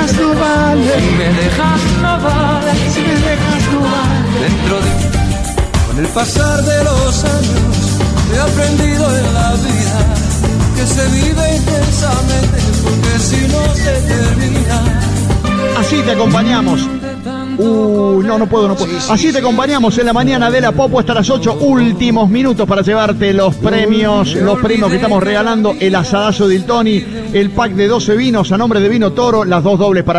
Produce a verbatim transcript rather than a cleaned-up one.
dejas no vale, si me dejas no vale, si me dejas no vale. dentro de... Con el pasar de los años he aprendido en la vida que se vive intensamente porque si no se termina. Así te acompañamos. Uh, no, no puedo, no puedo. Sí, sí, Así te sí. acompañamos en la mañana de la Popo hasta las ocho. Últimos minutos para llevarte los premios, los premios que estamos regalando. El asadazo del Tony, el pack de doce vinos a nombre de Vino Toro, las dos dobles para